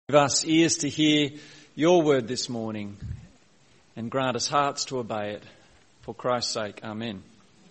Give us ears to hear your word this morning and grant us hearts to obey it. For Christ's sake, amen.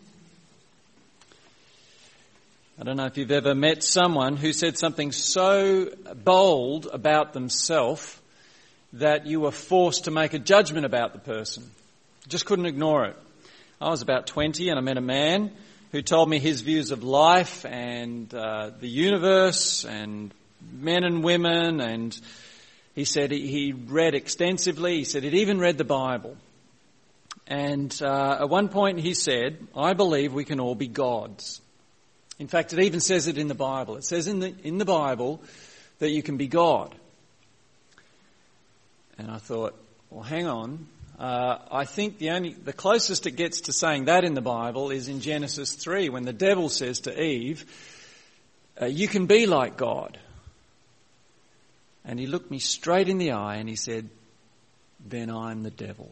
I don't know if you've ever met someone who said something so bold about themselves that you were forced to make a judgment about the person. You just couldn't ignore it. I was about 20 and I met a man who told me his views of life and the universe and men and women, and he said he read extensively. He said he'd even read the Bible. And at one point he said, "I believe we can all be gods." In fact, it even says it in the Bible. It says in the Bible that you can be God. And I thought, well, hang on. I think the closest it gets to saying that in the Bible is in Genesis 3, when the devil says to Eve, "You can be like God." And he looked me straight in the eye and he said, "Then I'm the devil."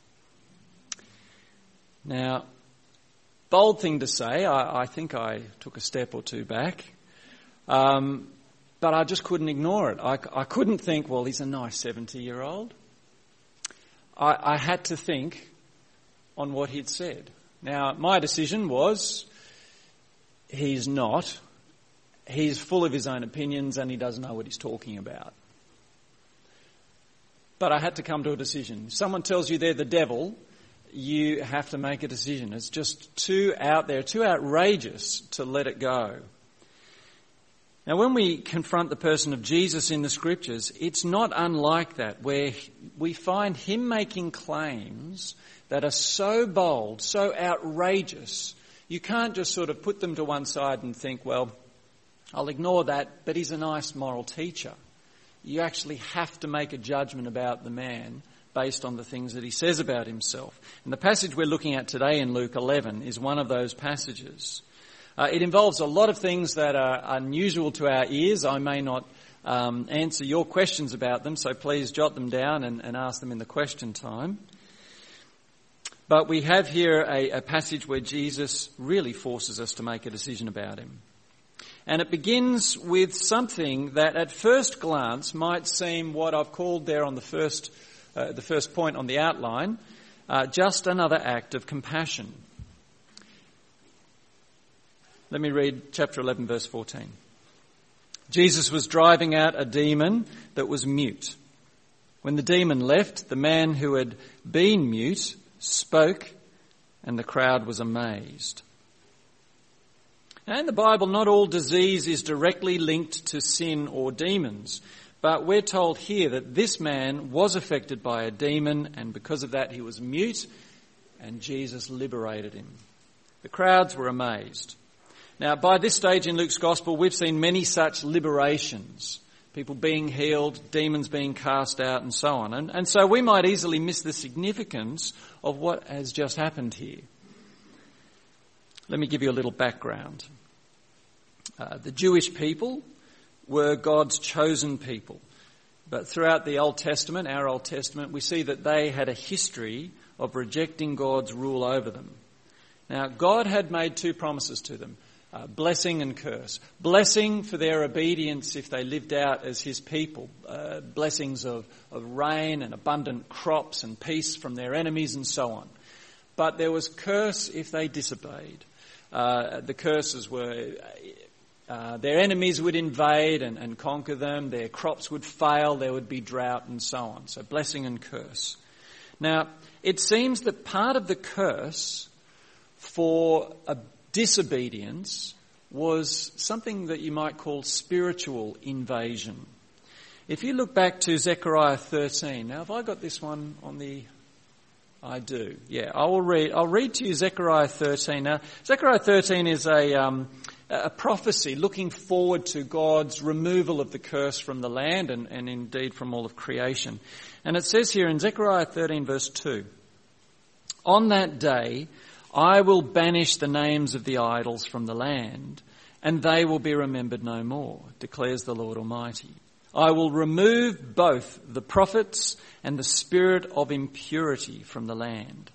Now, bold thing to say. I think I took a step or two back. But I just couldn't ignore it. I couldn't think, well, he's a nice 70-year-old. I had to think on what he'd said. Now, my decision was, he's not. He's full of his own opinions and he doesn't know what he's talking about. But I had to come to a decision. If someone tells you they're the devil, you have to make a decision. It's just too out there, too outrageous to let it go. Now, when we confront the person of Jesus in the Scriptures, it's not unlike that, where we find him making claims that are so bold, so outrageous, you can't just sort of put them to one side and think, well, I'll ignore that, but he's a nice moral teacher. You actually have to make a judgment about the man based on the things that he says about himself. And the passage we're looking at today in Luke 11 is one of those passages. It involves a lot of things that are unusual to our ears. I may not answer your questions about them, so please jot them down and ask them in the question time. But we have here a passage where Jesus really forces us to make a decision about him. And it begins with something that at first glance might seem what I've called there on the first point on the outline, just another act of compassion. Let me read chapter 11, verse 14. Jesus was driving out a demon that was mute. When the demon left, the man who had been mute spoke, and the crowd was amazed. Now, in the Bible, not all disease is directly linked to sin or demons, but we're told here that this man was affected by a demon, and because of that he was mute, and Jesus liberated him. The crowds were amazed. Now, by this stage in Luke's Gospel, we've seen many such liberations, people being healed, demons being cast out, and so on. And so we might easily miss the significance of what has just happened here. Let me give you a little background. The Jewish people were God's chosen people. But throughout the Old Testament, our Old Testament, we see that they had a history of rejecting God's rule over them. Now, God had made two promises to them, blessing and curse. Blessing for their obedience if they lived out as his people, blessings of rain and abundant crops and peace from their enemies and so on. But there was curse if they disobeyed. The curses were their enemies would invade and conquer them, their crops would fail, there would be drought and so on. So blessing and curse. Now, it seems that part of the curse for a disobedience was something that you might call spiritual invasion. If you look back to Zechariah 13, now have I got this one on the... I do. Yeah, I'll read to you Zechariah 13. Now, Zechariah 13 is a prophecy looking forward to God's removal of the curse from the land and indeed from all of creation. And it says here in Zechariah 13 verse 2, "On that day I will banish the names of the idols from the land, and they will be remembered no more, declares the Lord Almighty. I will remove both the prophets and the spirit of impurity from the land."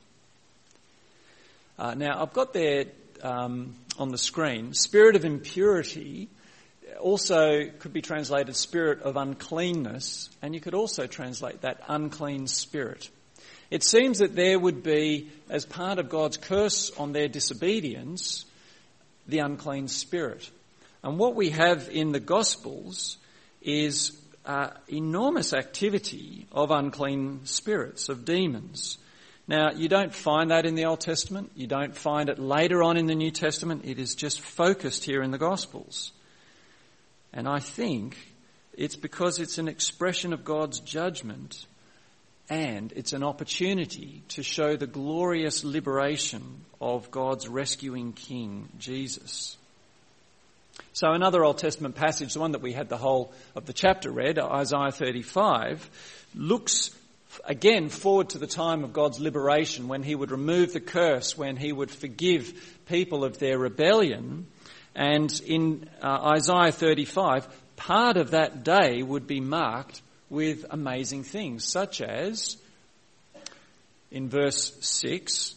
Now, I've got there on the screen, spirit of impurity also could be translated spirit of uncleanness, and you could also translate that unclean spirit. It seems that there would be, as part of God's curse on their disobedience, the unclean spirit. And what we have in the Gospels is enormous activity of unclean spirits, of demons. Now, you don't find that in the Old Testament. You don't find it later on in the New Testament. It is just focused here in the Gospels. And I think it's because it's an expression of God's judgment, and it's an opportunity to show the glorious liberation of God's rescuing King, Jesus. So another Old Testament passage, the one that we had the whole of the chapter read, Isaiah 35, looks again forward to the time of God's liberation, when he would remove the curse, when he would forgive people of their rebellion. And in Isaiah 35, part of that day would be marked with amazing things, such as in verse 6,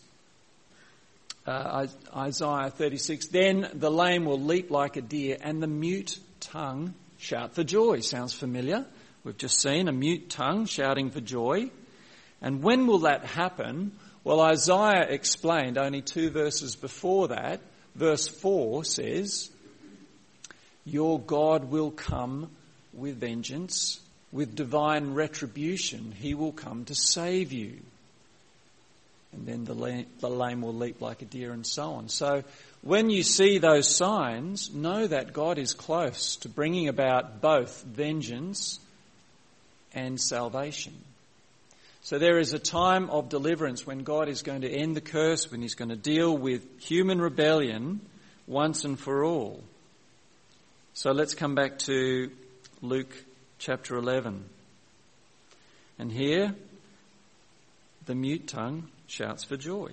Isaiah 36, then the lame will leap like a deer and the mute tongue shout for joy. Sounds familiar. We've just seen a mute tongue shouting for joy. And when will that happen? Well, Isaiah explained only 2 verses before that. Verse 4 says, your God will come with vengeance, with divine retribution. He will come to save you. And then the lame will leap like a deer, and so on. So when you see those signs, know that God is close to bringing about both vengeance and salvation. So there is a time of deliverance when God is going to end the curse, when he's going to deal with human rebellion once and for all. So let's come back to Luke chapter 11. And here, the mute tongue shouts for joy.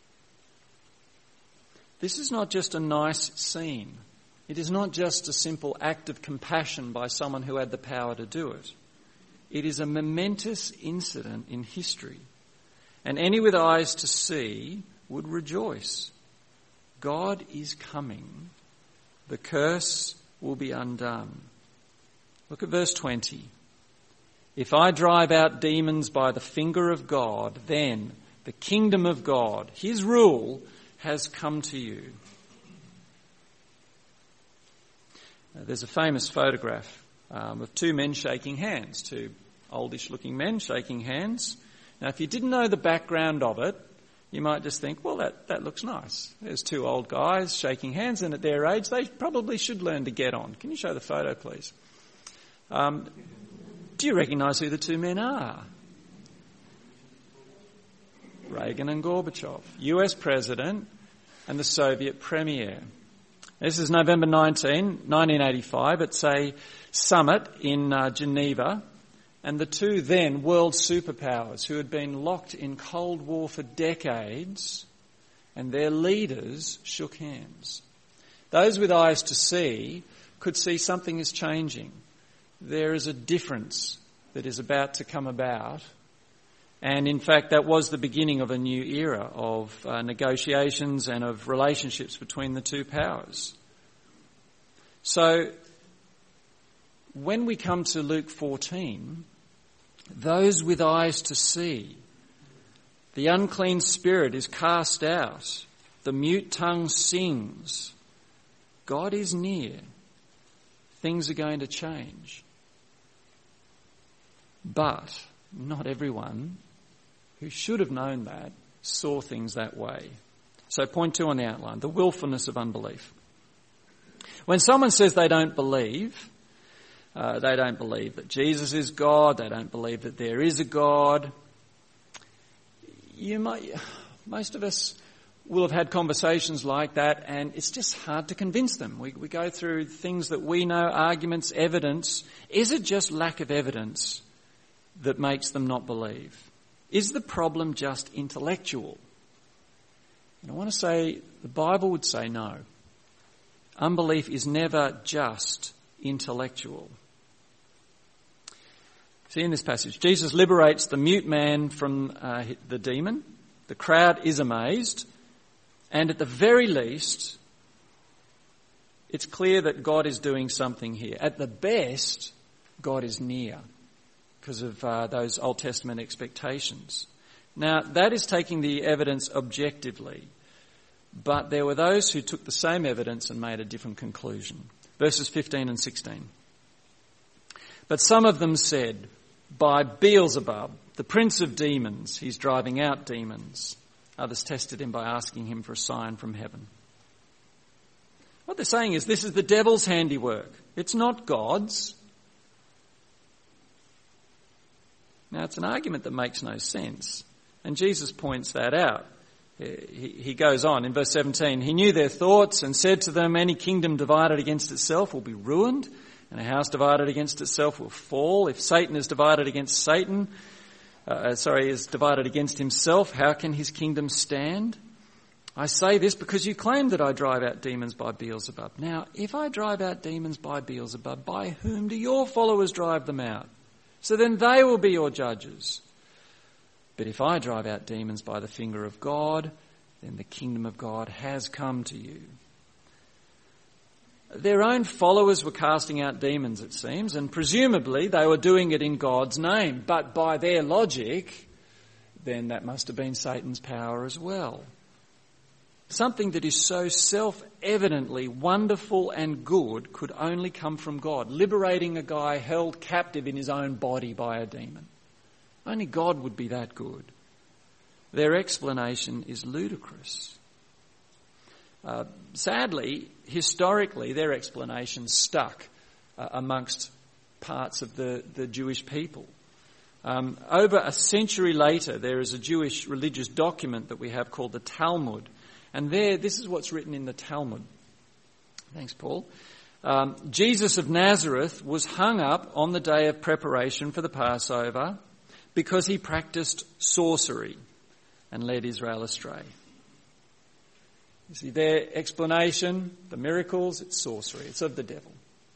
This is not just a nice scene. It is not just a simple act of compassion by someone who had the power to do it. It is a momentous incident in history, and any with eyes to see would rejoice. God is coming. The curse will be undone. Look at verse 20. If I drive out demons by the finger of God, then the kingdom of God, his rule, has come to you. There's a famous photograph of 2 men shaking hands, 2 oldish-looking men shaking hands. Now, if you didn't know the background of it, you might just think, well, that looks nice. There's 2 old guys shaking hands, and at their age, they probably should learn to get on. Can you show the photo, please? Do you recognise who the 2 men are? Reagan and Gorbachev, US President and the Soviet Premier. This is November 1985. It's a summit in Geneva, and the 2 then world superpowers who had been locked in Cold War for decades, and their leaders shook hands. Those with eyes to see could see something is changing. There is a difference that is about to come about. And in fact, that was the beginning of a new era of negotiations and of relationships between the 2 powers. So when we come to Luke 14, those with eyes to see, the unclean spirit is cast out, the mute tongue sings, God is near, things are going to change. But not everyone who should have known that saw things that way. So point 2 on the outline, the willfulness of unbelief. When someone says they don't believe that Jesus is God, they don't believe that there is a God, most of us will have had conversations like that, and it's just hard to convince them. We go through things that we know, arguments, evidence. Is it just lack of evidence that makes them not believe? Is the problem just intellectual? And I want to say, the Bible would say no. Unbelief is never just intellectual. See in this passage, Jesus liberates the mute man from the demon. The crowd is amazed. And at the very least, it's clear that God is doing something here. At the best, God is near because of those Old Testament expectations. Now, that is taking the evidence objectively, but there were those who took the same evidence and made a different conclusion. Verses 15 and 16. But some of them said, by Beelzebub, the prince of demons, he's driving out demons. Others tested him by asking him for a sign from heaven. What they're saying is this is the devil's handiwork. It's not God's. Now, it's an argument that makes no sense. And Jesus points that out. He goes on in verse 17, he knew their thoughts and said to them, any kingdom divided against itself will be ruined, and a house divided against itself will fall. If Satan is divided against is divided against himself, how can his kingdom stand? I say this because you claim that I drive out demons by Beelzebub. Now, if I drive out demons by Beelzebub, by whom do your followers drive them out? So then they will be your judges. But if I drive out demons by the finger of God, then the kingdom of God has come to you. Their own followers were casting out demons, it seems, and presumably they were doing it in God's name. But by their logic, then that must have been Satan's power as well. Something that is so self-evidently wonderful and good could only come from God, liberating a guy held captive in his own body by a demon. Only God would be that good. Their explanation is ludicrous. Sadly, historically, their explanation stuck amongst parts of the Jewish people. Over a century later, there is a Jewish religious document that we have called the Talmud. And this is what's written in the Talmud. Thanks, Paul. Jesus of Nazareth was hung up on the day of preparation for the Passover because he practiced sorcery and led Israel astray. You see, their explanation, the miracles, it's sorcery. It's of the devil.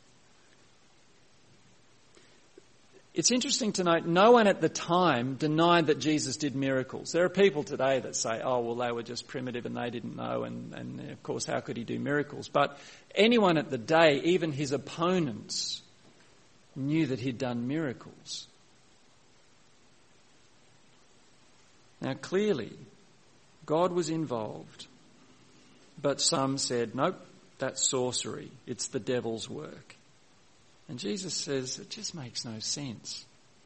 It's interesting to note, no one at the time denied that Jesus did miracles. There are people today that say, oh, well, they were just primitive and they didn't know, and of course, how could he do miracles? But anyone at the day, even his opponents, knew that he'd done miracles. Now, clearly, God was involved, but some said, nope, that's sorcery. It's the devil's work. And Jesus says it just makes no sense.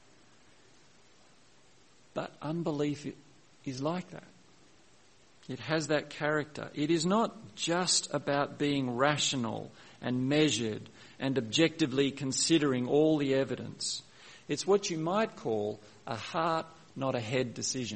But unbelief is like that. It has that character. It is not just about being rational and measured and objectively considering all the evidence. It's what you might call a heart, not a head decision.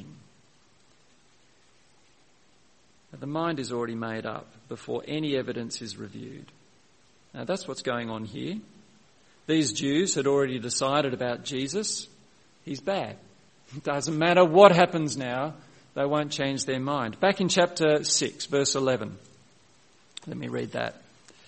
The mind is already made up before any evidence is reviewed. Now that's what's going on here. These Jews had already decided about Jesus. He's bad. It doesn't matter what happens now, they won't change their mind. Back in chapter 6, verse 11. Let me read that.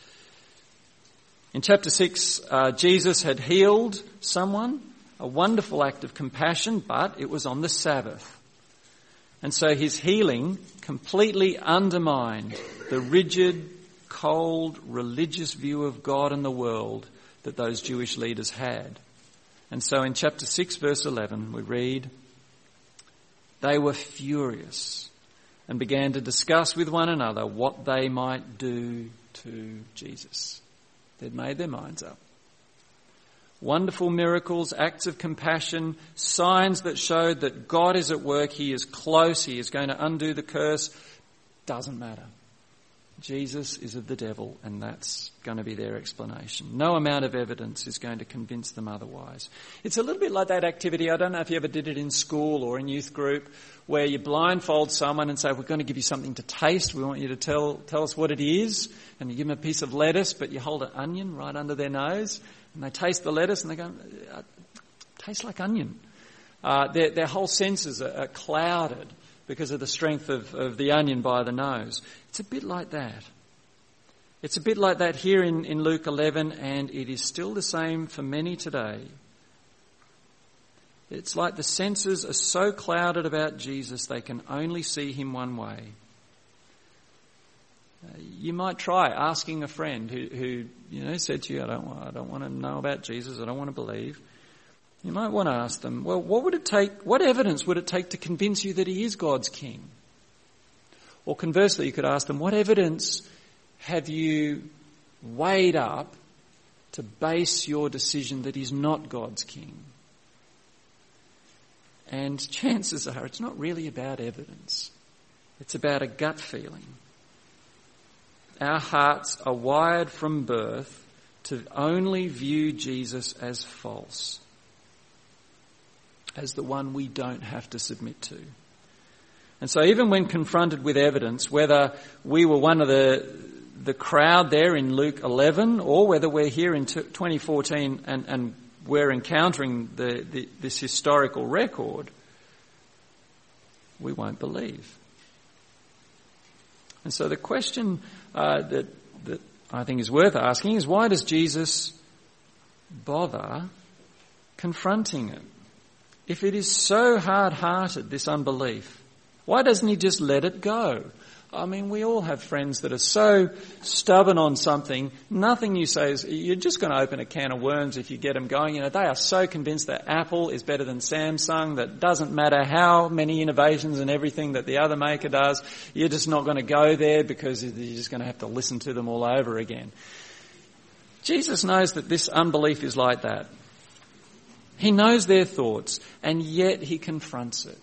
In chapter 6, Jesus had healed someone, a wonderful act of compassion, but it was on the Sabbath. And so his healing completely undermined the rigid, cold, religious view of God and the world that those Jewish leaders had. And so in chapter 6, verse 11, we read, they were furious and began to discuss with one another what they might do to Jesus. They'd made their minds up. Wonderful miracles, acts of compassion, signs that showed that God is at work. He is close. He is going to undo the curse. Doesn't matter. Jesus is of the devil, and that's going to be their explanation. No amount of evidence is going to convince them otherwise. It's a little bit like that activity, I don't know if you ever did it in school or in youth group, where you blindfold someone and say, we're going to give you something to taste. We want you to tell us what it is. And you give them a piece of lettuce, but you hold an onion right under their nose. And they taste the lettuce and they go, tastes like onion. Their whole senses are clouded because of the strength of the onion by the nose. It's a bit like that. It's a bit like that here in Luke 11, and it is still the same for many today. It's like the senses are so clouded about Jesus they can only see him one way. You might try asking a friend who said to you, I don't want to know about Jesus, I don't want to believe. You might want to ask them, well, what evidence would it take to convince you that he is God's king? Or conversely, you could ask them, what evidence have you weighed up to base your decision that he's not God's king? And chances are it's not really about evidence. It's about a gut feeling. Our hearts are wired from birth to only view Jesus as false, as the one we don't have to submit to. And so even when confronted with evidence, whether we were one of the crowd there in Luke 11 or whether we're here in 2014 and we're encountering this historical record, we won't believe. And so the question that I think is worth asking is, why does Jesus bother confronting it? If it is so hard-hearted, this unbelief, why doesn't he just let it go? I mean, we all have friends that are so stubborn on something, nothing you say is, you're just going to open a can of worms if you get them going. They are so convinced that Apple is better than Samsung, that doesn't matter how many innovations and everything that the other maker does, you're just not going to go there because you're just going to have to listen to them all over again. Jesus knows that this unbelief is like that. He knows their thoughts, and yet he confronts it.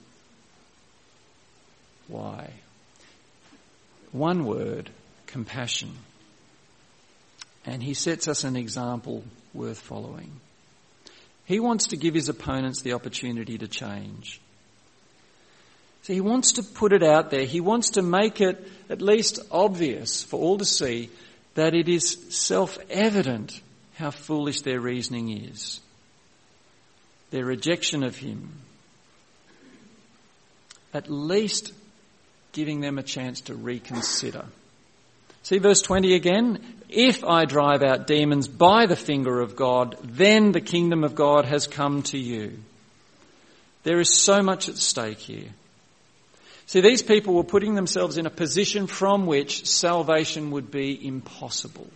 Why? One word, compassion. And he sets us an example worth following. He wants to give his opponents the opportunity to change. So he wants to put it out there. He wants to make it at least obvious for all to see that it is self-evident how foolish their reasoning is. Their rejection of him. At least giving them a chance to reconsider. See verse 20 again. If I drive out demons by the finger of God, then the kingdom of God has come to you. There is so much at stake here. See, these people were putting themselves in a position from which salvation would be impossible.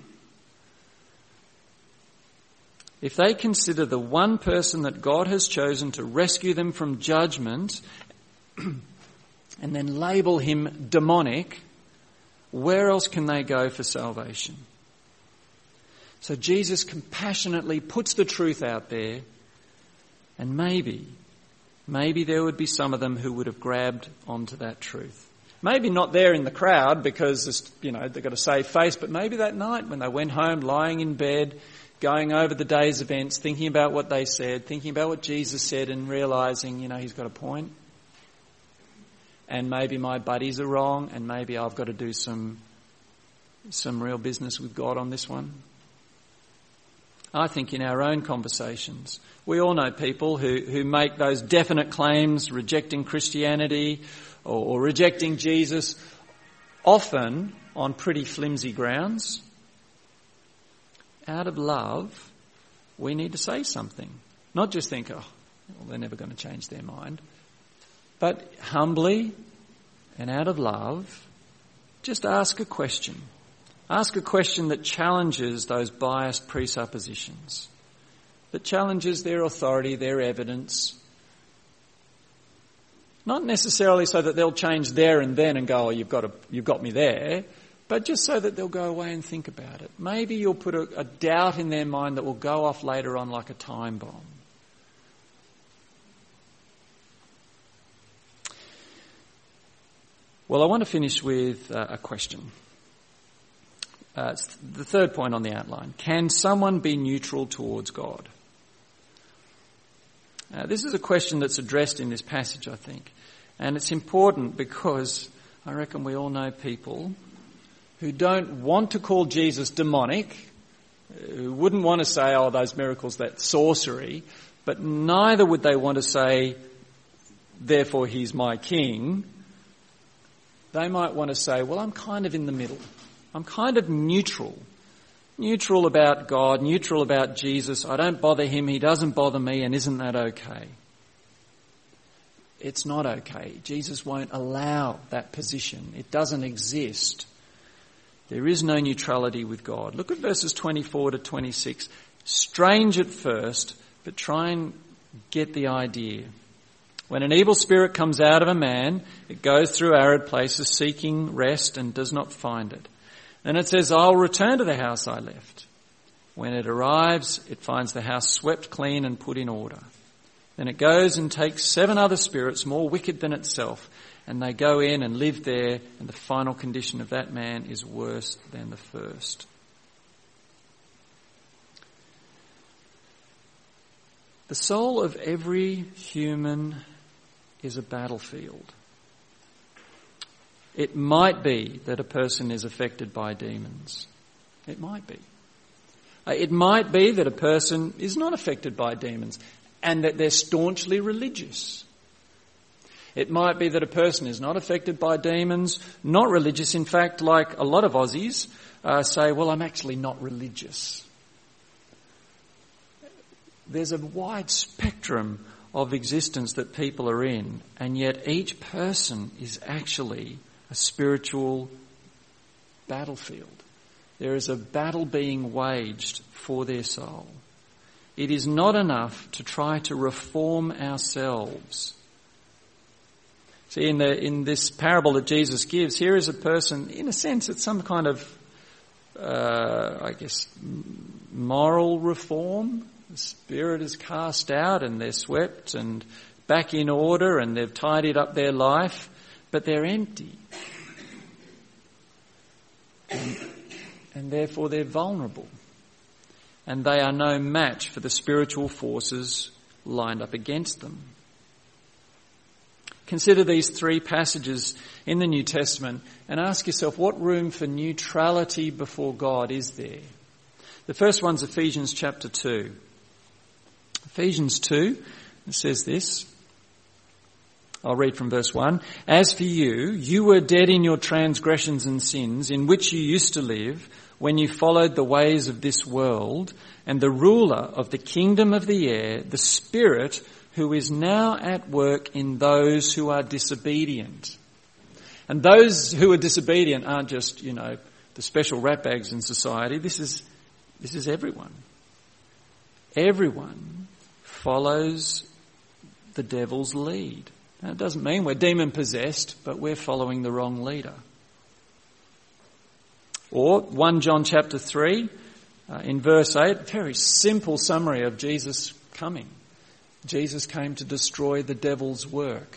If they consider the one person that God has chosen to rescue them from judgment and then label him demonic, where else can they go for salvation? So Jesus compassionately puts the truth out there, and maybe there would be some of them who would have grabbed onto that truth. Maybe not there in the crowd because, they've got a safe face, but maybe that night when they went home, lying in bed, going over the day's events, thinking about what they said, thinking about what Jesus said and realising, he's got a point. And maybe my buddies are wrong, and maybe I've got to do some real business with God on this one. I think in our own conversations, we all know people who make those definite claims, rejecting Christianity or rejecting Jesus, often on pretty flimsy grounds. Out of love, we need to say something. Not just think, they're never going to change their mind. But humbly and out of love, just ask a question. Ask a question that challenges those biased presuppositions, that challenges their authority, their evidence. Not necessarily so that they'll change there and then and go, you've got me there, but just so that they'll go away and think about it. Maybe you'll put a doubt in their mind that will go off later on like a time bomb. Well, I want to finish with a question. It's the third point on the outline. Can someone be neutral towards God? This is a question that's addressed in this passage, I think. And it's important because I reckon we all know people who don't want to call Jesus demonic, who wouldn't want to say, those miracles, that's sorcery, but neither would they want to say, therefore he's my king. They might want to say, well, I'm kind of in the middle. I'm kind of neutral. Neutral about God, neutral about Jesus. I don't bother him, he doesn't bother me, and isn't that okay? It's not okay. Jesus won't allow that position. It doesn't exist. There is no neutrality with God. Look at verses 24 to 26. Strange at first, but try and get the idea. When an evil spirit comes out of a man, it goes through arid places seeking rest and does not find it. Then it says, I'll return to the house I left. When it arrives, it finds the house swept clean and put in order. Then it goes and takes 7 other spirits more wicked than itself, and they go in and live there, and the final condition of that man is worse than the first. The soul of every human is a battlefield. It might be that a person is affected by demons. It might be. It might be that a person is not affected by demons and that they're staunchly religious. It might be that a person is not affected by demons, not religious. In fact, like a lot of Aussies say, well, I'm actually not religious. There's a wide spectrum of existence that people are in, and yet each person is actually a spiritual battlefield. There is a battle being waged for their soul. It is not enough to try to reform ourselves. See, in this parable that Jesus gives, here is a person, in a sense, it's some kind of, moral reform. The spirit is cast out and they're swept and back in order and they've tidied up their life, but they're empty. And therefore they're vulnerable. And they are no match for the spiritual forces lined up against them. Consider these 3 passages in the New Testament and ask yourself, what room for neutrality before God is there? The first one's Ephesians chapter 2. Ephesians 2, it says this. I'll read from verse 1. As for you, you were dead in your transgressions and sins, in which you used to live, when you followed the ways of this world, and the ruler of the kingdom of the air, the Spirit, who is now at work in those who are disobedient. And those who are disobedient aren't just, the special ratbags in society. This is everyone. Everyone follows the devil's lead. Now, it doesn't mean we're demon-possessed, but we're following the wrong leader. Or 1 John chapter 3, in verse 8, very simple summary of Jesus coming. Jesus came to destroy the devil's work.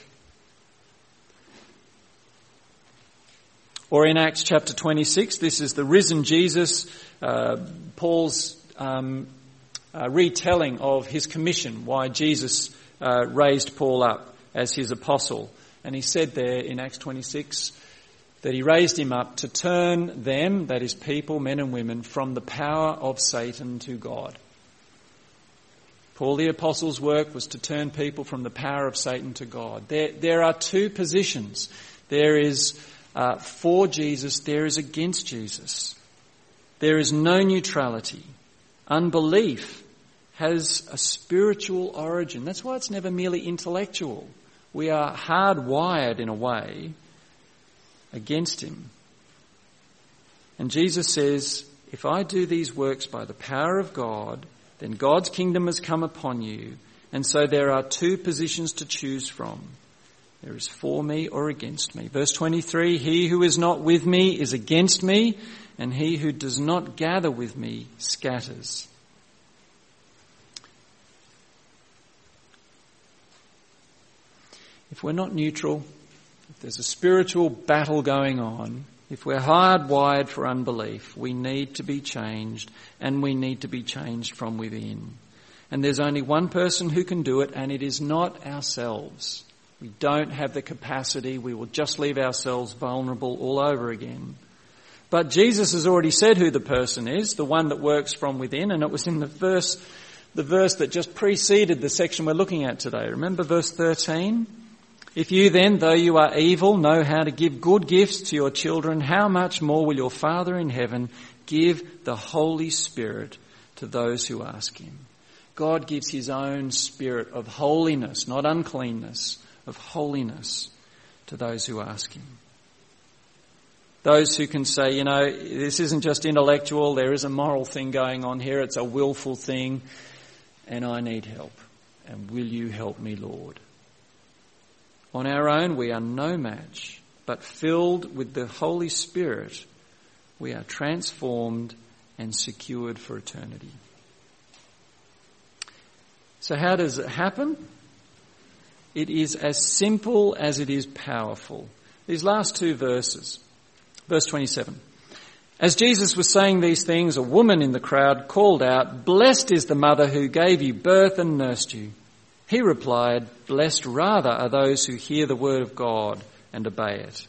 Or in Acts chapter 26, this is the risen Jesus, Paul's retelling of his commission, why Jesus raised Paul up as his apostle. And he said there in Acts 26 that he raised him up to turn them, that is people, men and women, from the power of Satan to God. Paul the apostle's work was to turn people from the power of Satan to God. There are 2 positions. There is for Jesus, there is against Jesus. There is no neutrality. Unbelief has a spiritual origin. That's why it's never merely intellectual. We are hardwired in a way against him. And Jesus says, if I do these works by the power of God, then God's kingdom has come upon you. And so there are 2 positions to choose from. There is for me or against me. Verse 23, he who is not with me is against me, and he who does not gather with me scatters. If we're not neutral, if there's a spiritual battle going on, if we're hardwired for unbelief, we need to be changed, and we need to be changed from within. And there's only one person who can do it, and it is not ourselves. We don't have the capacity. We will just leave ourselves vulnerable all over again. But Jesus has already said who the person is, the one that works from within, and it was in the verse that just preceded the section we're looking at today. Remember verse 13? If you then, though you are evil, know how to give good gifts to your children, how much more will your Father in heaven give the Holy Spirit to those who ask him? God gives his own spirit of holiness, not uncleanness, of holiness to those who ask him. Those who can say, you know, this isn't just intellectual, there is a moral thing going on here, it's a willful thing, and I need help. And will you help me, Lord? On our own, we are no match, but filled with the Holy Spirit, we are transformed and secured for eternity. So how does it happen? It is as simple as it is powerful. These last two verses. Verse 27. As Jesus was saying these things, a woman in the crowd called out, "Blessed is the mother who gave you birth and nursed you." He replied, "Blessed rather are those who hear the word of God and obey it."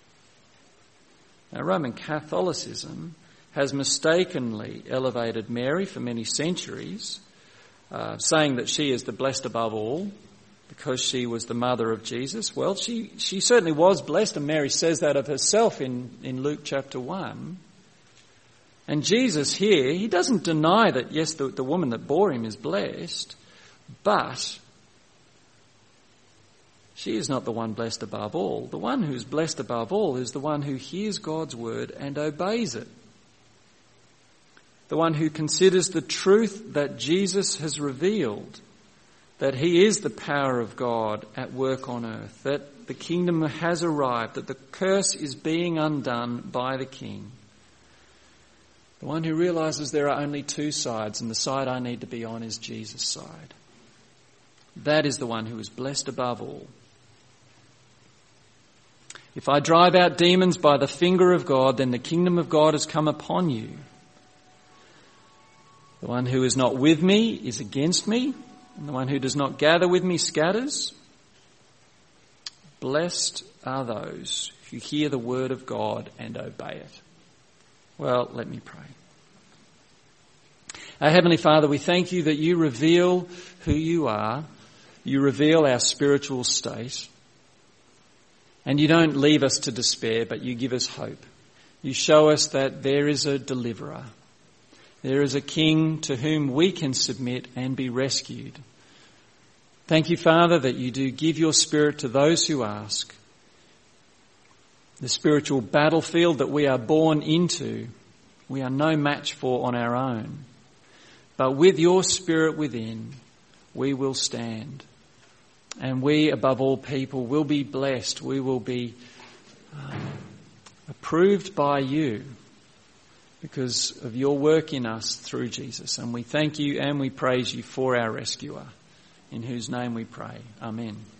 Now, Roman Catholicism has mistakenly elevated Mary for many centuries, saying that she is the blessed above all because she was the mother of Jesus. Well, she certainly was blessed, and Mary says that of herself in Luke chapter 1. And Jesus here, he doesn't deny that, yes, the woman that bore him is blessed, but she is not the one blessed above all. The one who is blessed above all is the one who hears God's word and obeys it. The one who considers the truth that Jesus has revealed, that he is the power of God at work on earth, that the kingdom has arrived, that the curse is being undone by the King. The one who realises there are only two sides, and the side I need to be on is Jesus' side. That is the one who is blessed above all. If I drive out demons by the finger of God, then the kingdom of God has come upon you. The one who is not with me is against me, and the one who does not gather with me scatters. Blessed are those who hear the word of God and obey it. Well, let me pray. Our Heavenly Father, we thank you that you reveal who you are. You reveal our spiritual state. And you don't leave us to despair, but you give us hope. You show us that there is a deliverer. There is a King to whom we can submit and be rescued. Thank you, Father, that you do give your Spirit to those who ask. The spiritual battlefield that we are born into, we are no match for on our own. But with your Spirit within, we will stand. And we, above all people, will be blessed. We will be approved by you because of your work in us through Jesus. And we thank you and we praise you for our rescuer, in whose name we pray. Amen.